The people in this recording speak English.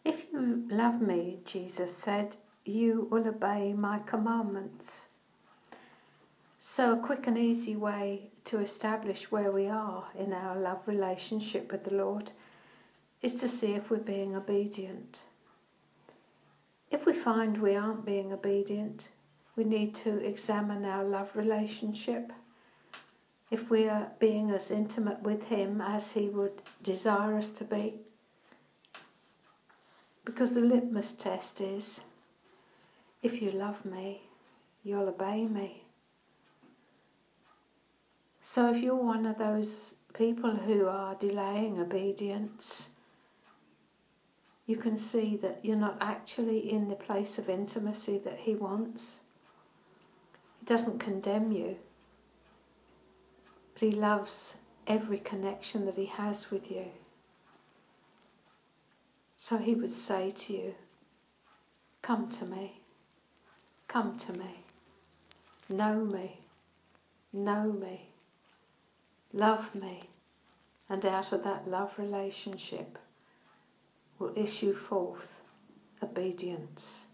If you love me, Jesus said, you will obey my commandments. So a quick and easy way to establish where we are in our love relationship with the Lord is to see if we're being obedient. If we find we aren't being obedient, we need to examine our love relationship. If we are being as intimate with Him as He would desire us to be. Because the litmus test is, if you love me, you'll obey me. So if you're one of those people who are delaying obedience, you can see that you're not actually in the place of intimacy that He wants. He doesn't condemn you, but He loves every connection that He has with you. So He would say to you, come to me, know me, love me, and out of that love relationship will issue forth obedience.